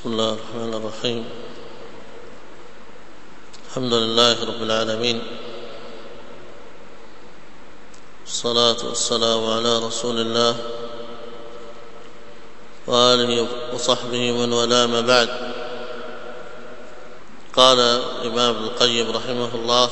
بسم الله الرحمن الرحيم. الحمد لله رب العالمين، والصلاة والسلام على رسول الله وآله وصحبه من والاه، ما بعد. قال الإمام ابن القيم رحمه الله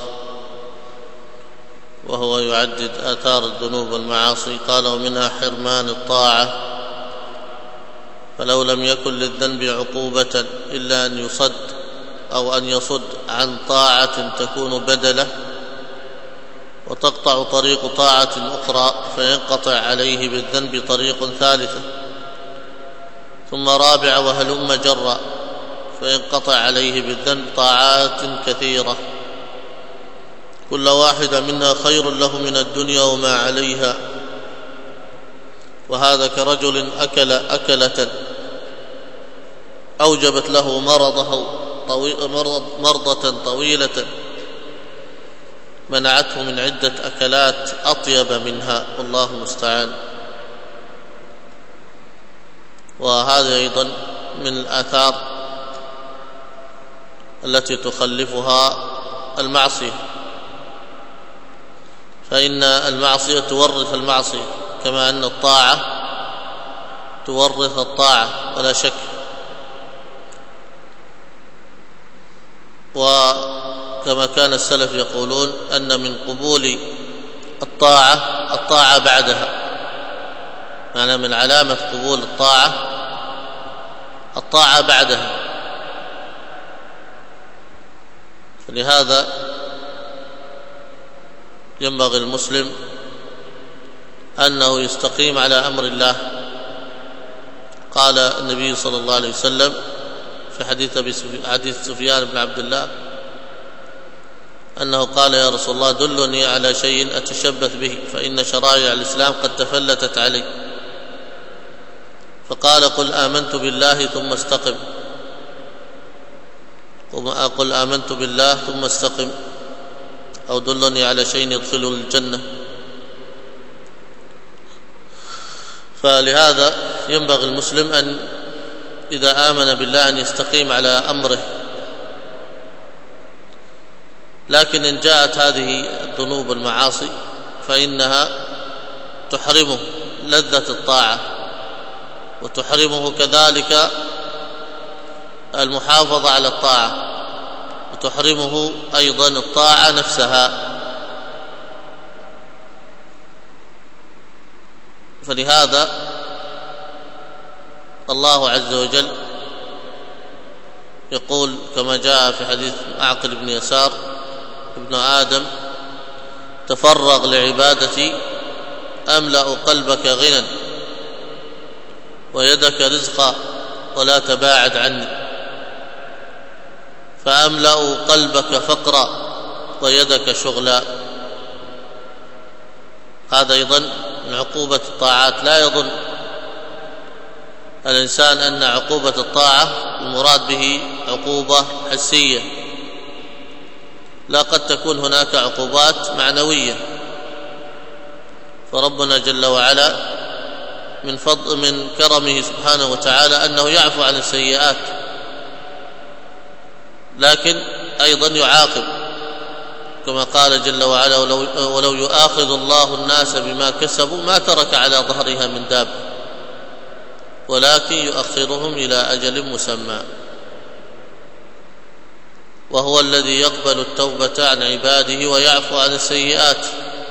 وهو يعدد آثار الذنوب والمعاصي، قال: ومنها حرمان الطاعة، فلو لم يكن للذنب عقوبة إلا أن يصد أو أن يصد عن طاعة تكون بدله، وتقطع طريق طاعة أخرى فينقطع عليه بالذنب طريق ثالثة، ثم رابع وهلم جرا فينقطع عليه بالذنب طاعات كثيرة، كل واحدة منها خير له من الدنيا وما عليها. وهذا كرجل أكل أكلة أوجبت له مرضة طويلة منعته من عدة أكلات أطيب منها، والله المستعان. وهذا أيضا من الآثار التي تخلفها المعصية، فإن المعصية تورث المعصية كما أن الطاعة تورث الطاعة ولا شك. وكما كان السلف يقولون أن من قبول الطاعة بعدها، معنى من علامة قبول الطاعة بعدها. فلهذا ينبغي المسلم أنه يستقيم على أمر الله. قال النبي صلى الله عليه وسلم في حديث سفيان بن عبد الله أنه قال: يا رسول الله، دلني على شيء أتشبث به، فإن شرائع الإسلام قد تفلتت علي. فقال: قل آمنت بالله ثم استقم، قل آمنت بالله ثم استقم، أو دلني على شيء يدخل الجنة. فلهذا ينبغي المسلم أن إذا آمن بالله أن يستقيم على أمره. لكن إن جاءت هذه الذنوب والمعاصي فإنها تحرمه لذة الطاعة، وتحرمه كذلك المحافظة على الطاعة، وتحرمه أيضا الطاعة نفسها. فلهذا الله عز وجل يقول كما جاء في حديث معقل بن يسار: ابن آدم، تفرغ لعبادتي أملأ قلبك غنى ويدك رزقا ولا تباعد عني، فأملأ قلبك فقرا ويدك شغلا. هذا أيضا من عقوبة الطاعات. لا يظن الإنسان أن عقوبة الطاعة المراد به عقوبة حسية، لا، قد تكون هناك عقوبات معنوية. فربنا جل وعلا من كرمه سبحانه وتعالى أنه يعفو عن السيئات، لكن أيضا يعاقب، كما قال جل وعلا: ولو يؤاخذ الله الناس بما كسبوا ما ترك على ظهرها من دابة ولكن يؤخرهم إلى أجل مسمى. وهو الذي يقبل التوبة عن عباده ويعفو عن السيئات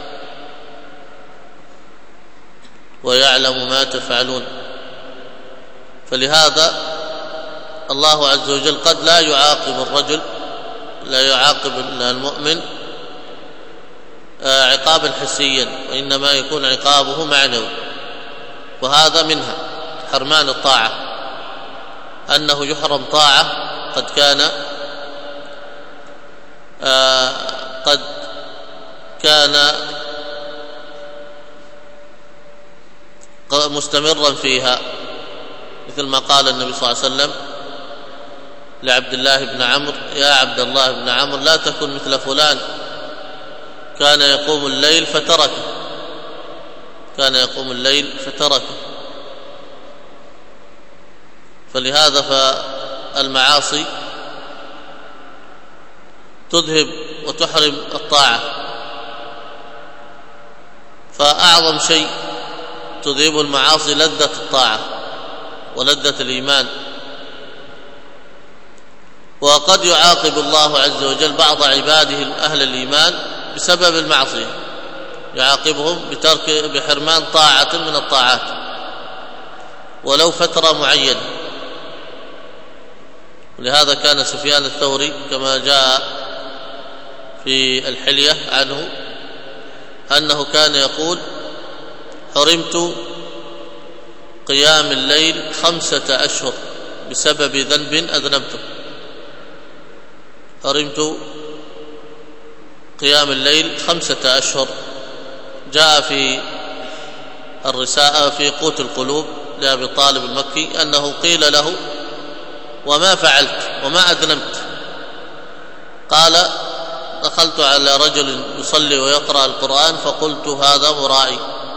ويعلم ما تفعلون. فلهذا الله عز وجل قد لا يعاقب المؤمن عقابا حسيا، وإنما يكون عقابه معنوي. وهذا منها حرمان الطاعة، أنه يحرم طاعة قد كان مستمرا فيها، مثل ما قال النبي صلى الله عليه وسلم لعبد الله بن عمرو: يا عبد الله بن عمرو، لا تكن مثل فلان كان يقوم الليل فتركه. فلهذا المعاصي تذهب وتحرم الطاعة، فأعظم شيء تذهب المعاصي لذة الطاعة ولذة الإيمان. وقد يعاقب الله عز وجل بعض عباده أهل الإيمان بسبب المعصية، يعاقبهم بحرمان طاعة من الطاعات ولو فترة معينة. ولهذا كان سفيان الثوري كما جاء في الحلية عنه أنه كان يقول: حرمت قيام الليل 5 أشهر بسبب ذنب أذنبته. حرمت قيام الليل 5 أشهر. جاء في الرسالة في قوت القلوب لأبي طالب المكي أنه قيل له: وما فعلت وما أذنبت؟ قال: دخلت على رجل يصلي ويقرأ القرآن فقلت: هذا مرائي.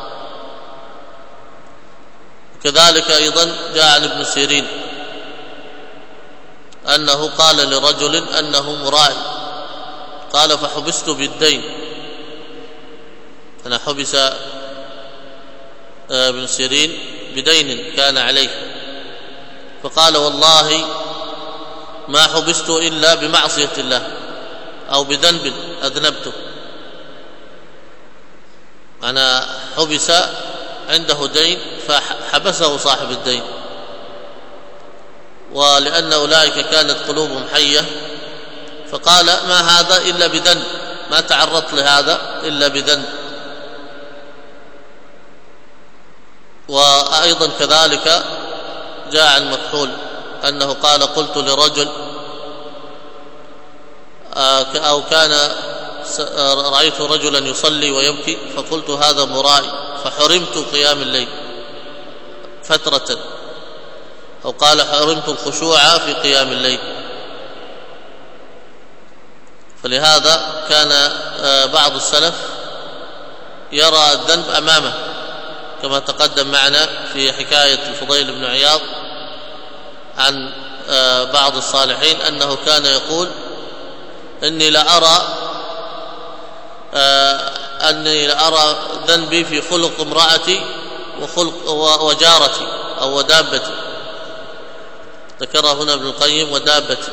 كذلك أيضا جاء عن ابن سيرين أنه قال لرجل أنه مرائي، قال: فحبست بالدين. أنا حبس ابن سيرين بدين كان عليه، فقال: والله ما حبست إلا بمعصية الله أو بذنب أذنبته. أنا حبس عنده دين فحبسه صاحب الدين، ولأن أولئك كانت قلوبهم حية فقال: ما هذا إلا بذنب، ما تعرضت لهذا إلا بذنب. وأيضا كذلك جاء عن مكحول أنه قال: قلت لرجل أو كان رأيت رجلا يصلي ويبكي فقلت: هذا مرائي، فحرمت قيام الليل فترة. أو قال: حرمت الخشوع في قيام الليل. فلهذا كان بعض السلف يرى الذنب أمامه، كما تقدم معنا في حكاية الفضيل بن عياض عن بعض الصالحين أنه كان يقول: إني لأرى ذنبي في خلق امرأتي وجارتي أو ودابتي. ذكرها هنا ابن القيم ودابتي،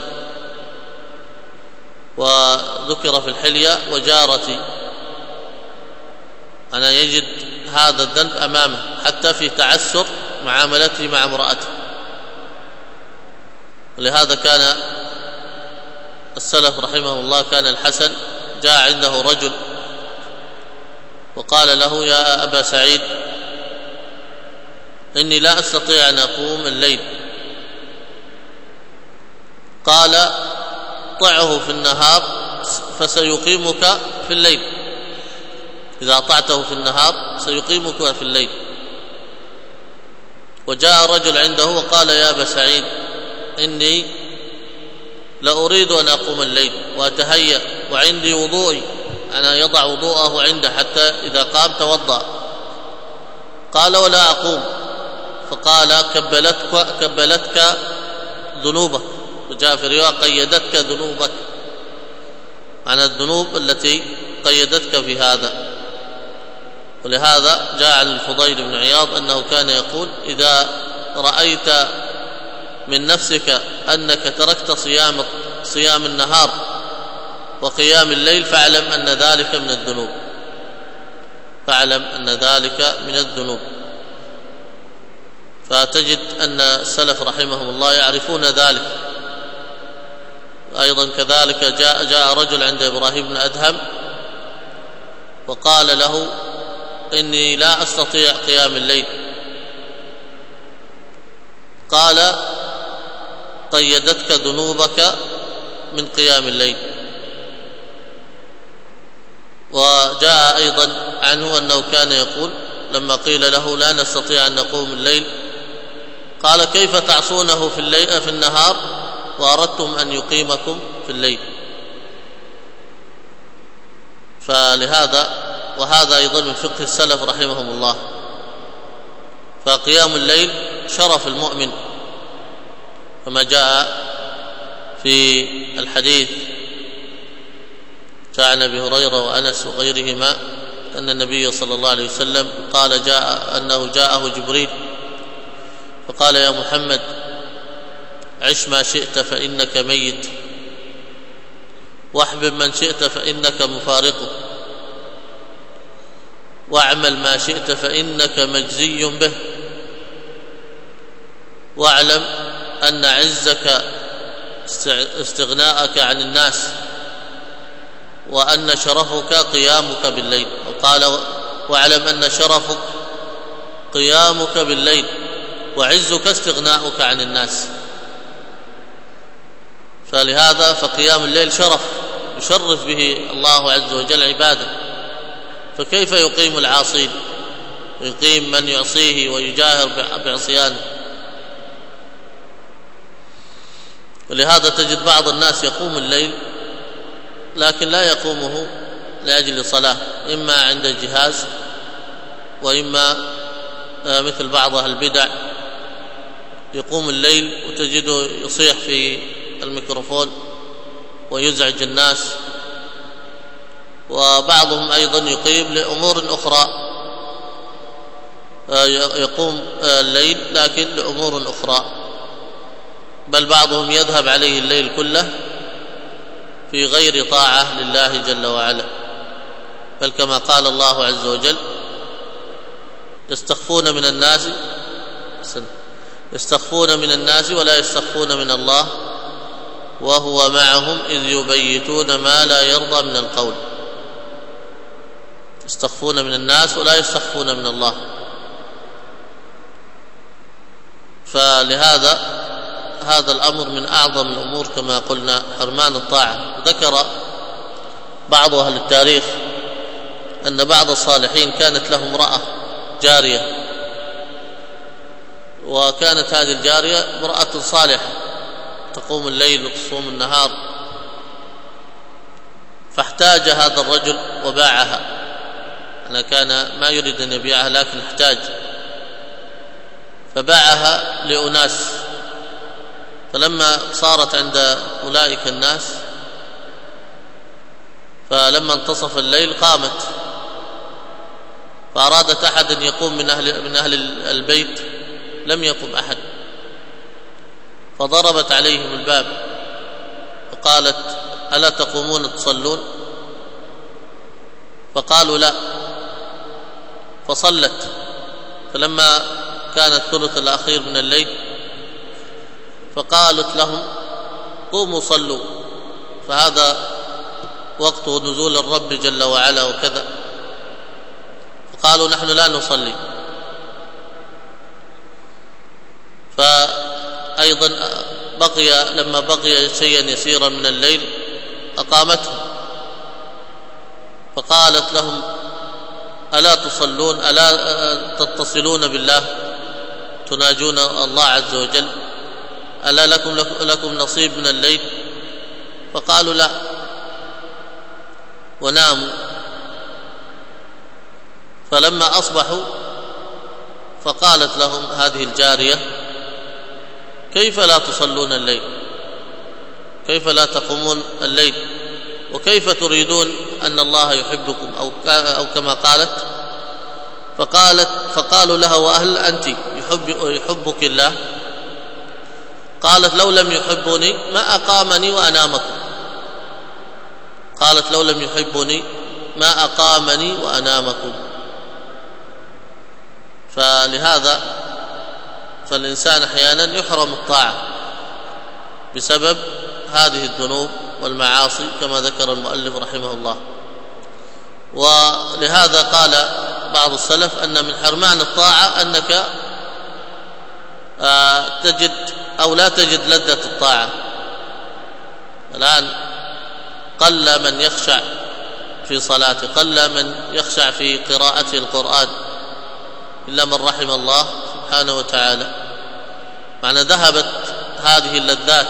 وذكر في الحلية وجارتي. أنا يجد هذا الذنب أمامه حتى في تعسر معاملته مع امرأته. ولهذا كان السلف رحمه الله، كان الحسن جاء عنده رجل وقال له: يا أبا سعيد، إني لا أستطيع أن أقوم الليل. قال: طعه في النهار فسيقيمك في الليل، إذا أطعته في النهار سيقيمك في الليل. وجاء رجل عنده وقال: يا أبا سعيد، إني لأريد أن أقوم الليل وأتهيأ وعندي وضوئي، أنا يضع وضوءه عنده حتى إذا قام توضأ. قال: ولا أقوم. فقال: كبلتك ذنوبك. وجاء في رواية: قيدتك ذنوبك، عن الذنوب التي قيدتك في هذا. ولهذا جاء عن الفضيل بن عياض أنه كان يقول: إذا رأيت من نفسك أنك تركت صيام النهار وقيام الليل فاعلم أن ذلك من الذنوب، فاعلم أن ذلك من الذنوب. فتجد أن السلف رحمهم الله يعرفون ذلك. أيضا كذلك جاء رجل عند إبراهيم بن أدهم وقال له: إني لا أستطيع قيام الليل. قال: قيدتك ذنوبك من قيام الليل. وجاء أيضا عنه أنه كان يقول لما قيل له: لا نستطيع أن نقوم الليل، قال: كيف تعصونه في النهار وأردتم أن يقيمكم في الليل؟ فلهذا وهذا أيضا من فقه السلف رحمهم الله. فقيام الليل شرف المؤمن، كما جاء في الحديث عن ابي هريره وانس وغيرهما ان النبي صلى الله عليه وسلم قال انه جاءه جبريل فقال: يا محمد، عش ما شئت فانك ميت، واحبب من شئت فانك مفارقه، واعمل ما شئت فانك مجزي به، واعلم ان عزك استغناءك عن الناس، وأن شرفك قيامك بالليل. وقال: واعلم أن شرفك قيامك بالليل، وعزك استغناؤك عن الناس. فلهذا فقيام الليل شرف يشرف به الله عز وجل عباده، فكيف يقيم العاصين ويقيم من يعصيه ويجاهر بعصيانه؟ ولهذا تجد بعض الناس يقوم الليل لكن لا يقومه لأجل صلاة، إما عند جهاز، وإما مثل بعض أهل البدع يقوم الليل وتجده يصيح في الميكروفون ويزعج الناس. وبعضهم أيضا يقيم لأمور أخرى، يقوم الليل لكن لأمور أخرى، بل بعضهم يذهب عليه الليل كله في غير طاعة لله جل وعلا. بل كما قال الله عز وجل: يستخفون من الناس ولا يستخفون من الله وهو معهم إذ يبيتون ما لا يرضى من القول. يستخفون من الناس ولا يستخفون من الله. فلهذا هذا الأمر من أعظم الأمور كما قلنا، حرمان الطاعة. ذكر بعض أهل التاريخ أن بعض الصالحين كانت له امرأة جارية، وكانت هذه الجارية امرأة صالحة تقوم الليل وتصوم النهار، فاحتاج هذا الرجل وباعها. أنا كان ما يريد أن يبيعها لكن احتاج، فباعها لأناس. فلما صارت عند أولئك الناس، فلما انتصف الليل قامت، فأرادت أحد أن يقوم من أهل البيت، لم يقم أحد، فضربت عليهم الباب فقالت: ألا تقومون تصلون؟ فقالوا: لا. فصلت. فلما كان الثلث الأخير من الليل فقالت لهم: قوموا صلوا، فهذا وقت نزول الرب جل وعلا وكذا. فقالوا: نحن لا نصلي. فأيضا لما بقي شيئا يسيرا من الليل أقامتهم، فقالت لهم: ألا تصلون؟ ألا تتصلون بالله؟ تناجون الله عز وجل؟ ألا لكم نصيب من الليل؟ فقالوا: لا، وناموا. فلما أصبحوا فقالت لهم هذه الجارية: كيف لا تصلون الليل؟ كيف لا تقومون الليل؟ وكيف تريدون أن الله يحبكم؟ أو كما قالت. فقالوا لها: وهل أنت يحبك الله؟ قالت: لو لم يحبني ما أقامني وأنامكم. قالت: لو لم يحبني ما أقامني وأنامكم. فلهذا فالإنسان أحيانا يحرم الطاعة بسبب هذه الذنوب والمعاصي كما ذكر المؤلف رحمه الله. ولهذا قال بعض السلف أن من حرمان الطاعة أنك تجد أو لا تجد لذة الطاعة. الآن قل من يخشع في صلاته، قل من يخشع في قراءته القرآن، إلا من رحم الله سبحانه وتعالى. معنى ذهبت هذه اللذات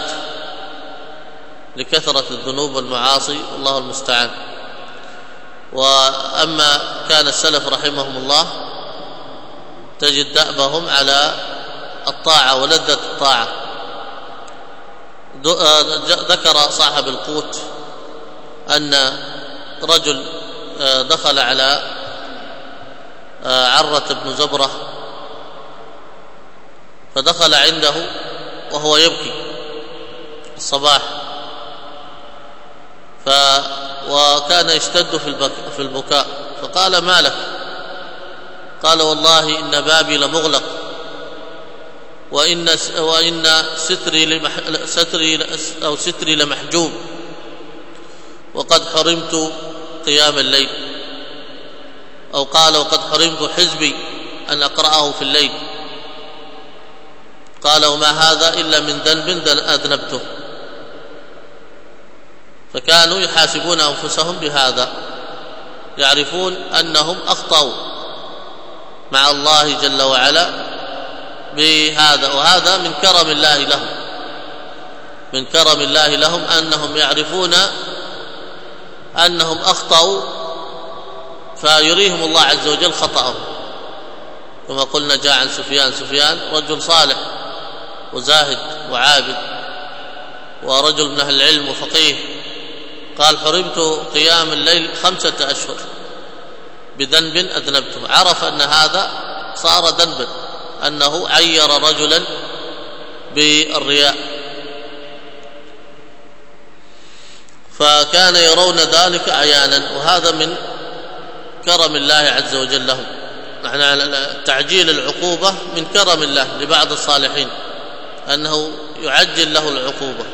لكثرة الذنوب والمعاصي، والله المستعان. وأما كان السلف رحمهم الله تجد دأبهم على الطاعة ولذة الطاعة، ذكر صاحب القوت أن رجل دخل على عرة بن زبرة، فدخل عنده وهو يبكي الصباح، وكان يشتد في البكاء، فقال: ما لك؟ قال: والله إن بابي لمغلق، وإن ستري لمحجوب، وقد حرمت قيام الليل، أو قال: وقد حرمت حزبي أن أقرأه في الليل. قال: وما هذا إلا من ذنب أذنبته. فكانوا يحاسبون أنفسهم بهذا، يعرفون أنهم أخطأوا مع الله جل وعلا بهذا، وهذا من كرم الله لهم، من كرم الله لهم أنهم يعرفون أنهم أخطأوا، فيريهم الله عز وجل خطأهم. كما قلنا جاء عن سفيان رجل صالح وزاهد وعابد ورجل من أهل العلم وفقيه، قال: حرمت قيام الليل 5 أشهر بذنب أذنبته. عرف أن هذا صار ذنبا، أنه عير رجلا بالرياء، فكان يرون ذلك عيانا، وهذا من كرم الله عز وجل لهم. نحن تعجيل العقوبة من كرم الله لبعض الصالحين، أنه يعجل له العقوبة.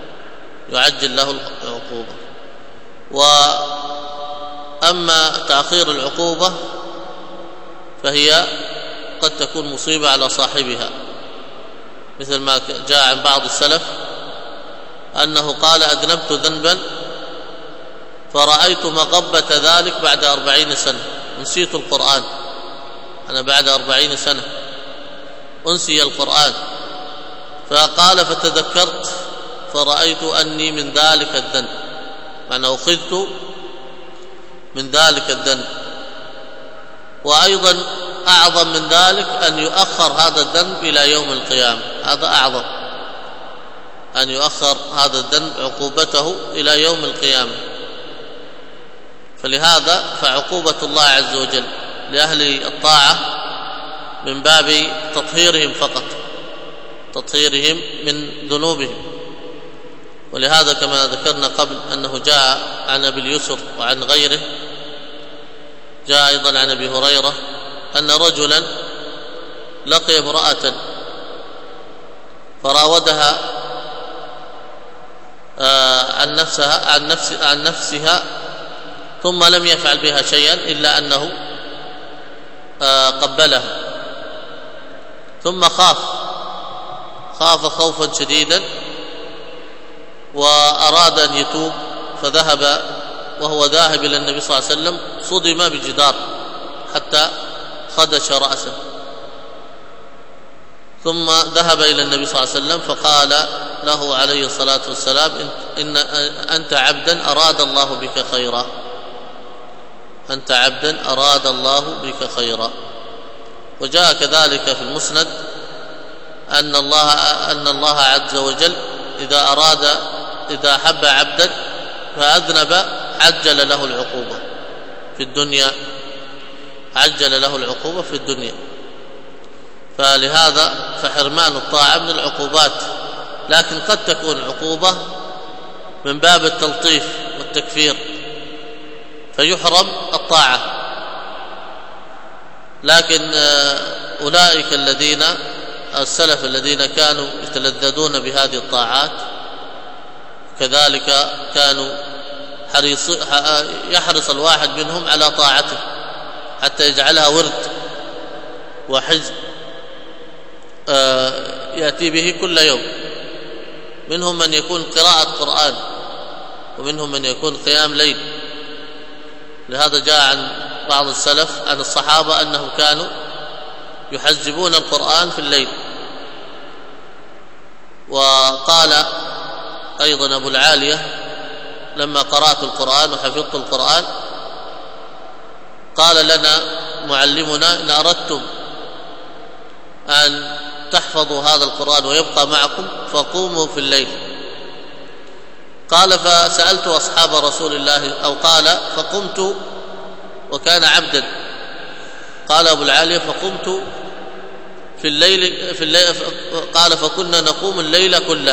وأما تأخير العقوبة فهي قد تكون مصيبة على صاحبها، مثل ما جاء عن بعض السلف أنه قال: أذنبت ذنبا فرأيت مغبة ذلك بعد 40 سنة، نسيت القرآن، أنا بعد 40 سنة أنسي القرآن. فقال: فتذكرت فرأيت أني من ذلك الذنب، معنى أخذت من ذلك الذنب. وأيضا أعظم من ذلك أن يؤخر هذا الذنب إلى يوم القيامة، هذا أعظم، أن يؤخر هذا الذنب عقوبته إلى يوم القيامة. فلهذا فعقوبة الله عز وجل لأهل الطاعة من باب تطهيرهم فقط، تطهيرهم من ذنوبهم. ولهذا كما ذكرنا قبل أنه جاء عن أبي اليسر وعن غيره، جاء أيضا عن أبي هريرة أن رجلا لقي امرأة فراودها عن نفسها ثم لم يفعل بها شيئا إلا أنه قبلها، ثم خاف خوفا شديدا وأراد أن يتوب، فذهب وهو ذاهب إلى النبي صلى الله عليه وسلم صدم بجدار حتى خدش رأسه، ثم ذهب إلى النبي صلى الله عليه وسلم فقال له عليه الصلاة والسلام: إن أنت عبدا أراد الله بك خيرا، أنت عبدا أراد الله بك خيرا. وجاء كذلك في المسند أن الله عز وجل إذا حب عبدا فأذنب عجل له العقوبة في الدنيا، عجل له العقوبة في الدنيا. فلهذا فحرمان الطاعة من العقوبات، لكن قد تكون عقوبة من باب التلطيف والتكفير فيحرم الطاعة. لكن أولئك السلف الذين كانوا يتلذذون بهذه الطاعات كذلك كانوا يحرص الواحد منهم على طاعته حتى يجعلها ورد وحزب يأتي به كل يوم. منهم من يكون قراءة قرآن، ومنهم من يكون قيام ليل. لهذا جاء عن بعض السلف عن الصحابة أنهم كانوا يحزبون القرآن في الليل. وقال أيضا أبو العالية: لما قرأت القرآن وحفظت القرآن قال لنا معلمنا: إن أردتم أن تحفظوا هذا القرآن ويبقى معكم فقوموا في الليل قال فسألت أصحاب رسول الله، أو قال فقمت وكان عبدا. قال أبو العالية فقمت في الليل قال فكنا نقوم الليل كله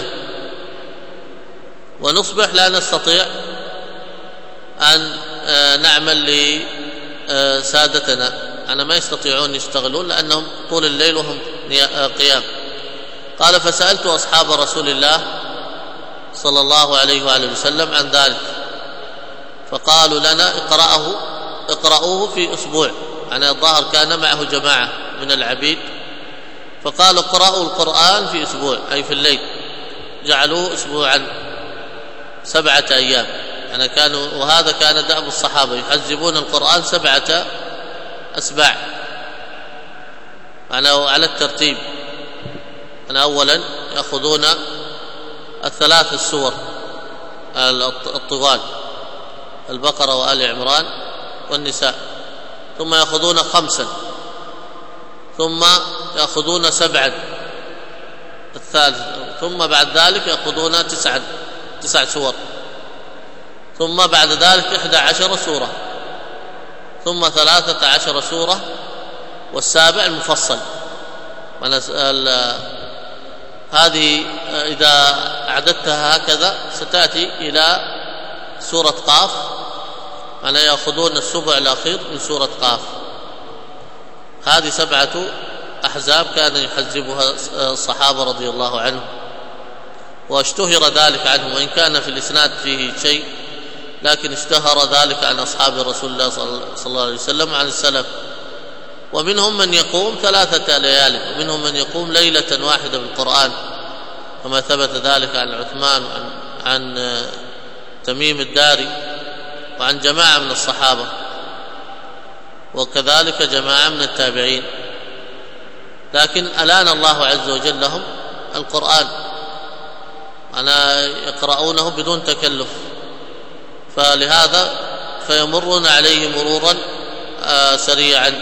ونصبح لا نستطيع أن نعمل لسادتنا، أنا ما يستطيعون يشتغلون لأنهم طول الليل وهم قيام. قال فسألت أصحاب رسول الله صلى الله عليه وآله وسلم عن ذلك، فقالوا لنا اقرأوه في أسبوع. يعني الظاهر كان معه جماعة من العبيد، فقالوا اقرأوا القرآن في أسبوع، أي في الليل، جعلوه أسبوعا 7 أيام. يعني وهذا كان دأب الصحابة، يحزبون القرآن 7 أسباع. على الترتيب، أنا أولا يأخذون 3 السور الطوال، البقرة وآل عمران والنساء، ثم يأخذون 5، ثم يأخذون 7 الثالث، ثم بعد ذلك يأخذون 9 سور، ثم بعد ذلك 11 سورة، ثم 13 سورة، والسابع المفصل. هذه إذا أعددتها هكذا ستأتي إلى سورة قاف، أنا يأخذون السبع الأخير من سورة قاف. هذه 7 أحزاب كان يحزبها الصحابة رضي الله عنهم، واشتهر ذلك عنهم، وإن كان في الإسناد فيه شيء، لكن اشتهر ذلك عن أصحاب رسول الله صلى الله عليه وسلم عن السلف. ومنهم من يقوم 3 ليال، ومنهم من يقوم ليلة واحدة بالقرآن، كما ثبت ذلك عن عثمان عن تميم الداري وعن جماعة من الصحابة، وكذلك جماعة من التابعين. لكن ألان الله عز وجل لهم القرآن، يقرؤونه بدون تكلف، فلهذا فيمرون عليه مرورا سريعا.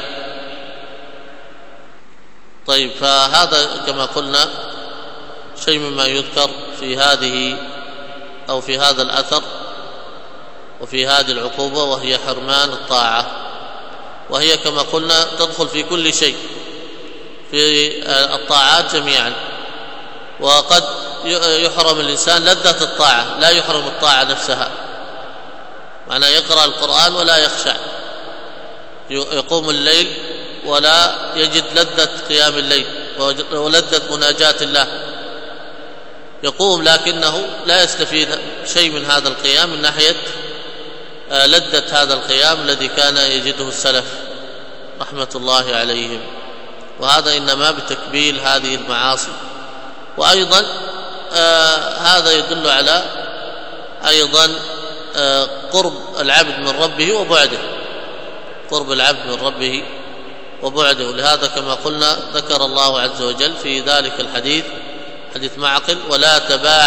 طيب، فهذا كما قلنا شيء مما يذكر في هذا الأثر وفي هذه العقوبة، وهي حرمان الطاعة، وهي كما قلنا تدخل في كل شيء، في الطاعات جميعا. وقد يحرم الإنسان لذة الطاعة، لا يحرم الطاعة نفسها. معنى يقرأ القرآن ولا يخشع، يقوم الليل ولا يجد لذة قيام الليل ولذة مناجاة الله، يقوم لكنه لا يستفيد شيء من هذا القيام من ناحية لذة هذا القيام الذي كان يجده السلف رحمة الله عليهم. وهذا إنما بتكبيل هذه المعاصي. وأيضا هذا يدل على أيضا قرب العبد من ربه وبعده، قرب العبد من ربه وبعده. لهذا كما قلنا ذكر الله عز وجل في ذلك الحديث، حديث معقل: ولا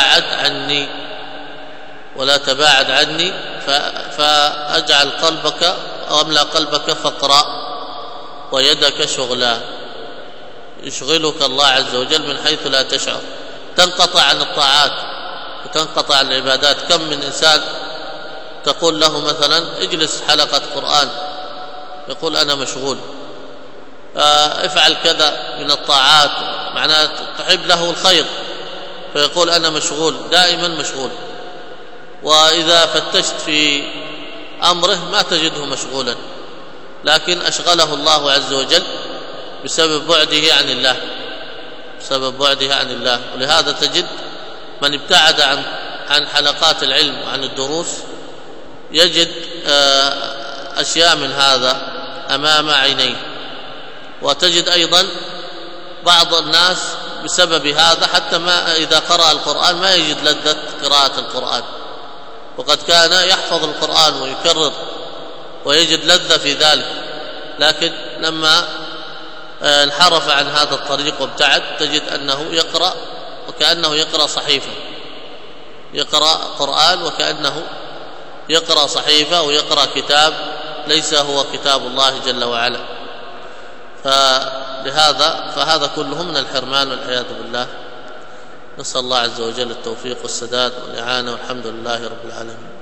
تباعد عني فأجعل قلبك أو أملأ قلبك فقرا ويدك شغلا. يشغلك الله عز وجل من حيث لا تشعر، تنقطع عن الطاعات وتنقطع عن العبادات. كم من إنسان تقول له مثلا اجلس حلقة قرآن، يقول أنا مشغول. افعل كذا من الطاعات، معناه تحب له الخير، فيقول أنا مشغول، دائما مشغول. وإذا فتشت في أمره ما تجده مشغولا، لكن أشغله الله عز وجل بسبب بعده عن الله، بسبب بعده عن الله. ولهذا تجد من ابتعد عن حلقات العلم وعن الدروس يجد أشياء من هذا أمام عينيه. وتجد أيضا بعض الناس بسبب هذا حتى ما إذا قرأ القرآن ما يجد لذة قراءة القرآن، وقد كان يحفظ القرآن ويكرر ويجد لذة في ذلك، لكن لما انحرف عن هذا الطريق وابتعد تجد أنه يقرأ وكأنه يقرأ صحيفة، يقرأ قرآن وكأنه يقرأ صحيفة ويقرأ كتاب ليس هو كتاب الله جل وعلا. فهذا كله من الحرمان والعياذ بالله. نسأل الله عز وجل التوفيق والسداد والإعانة، والحمد لله رب العالمين.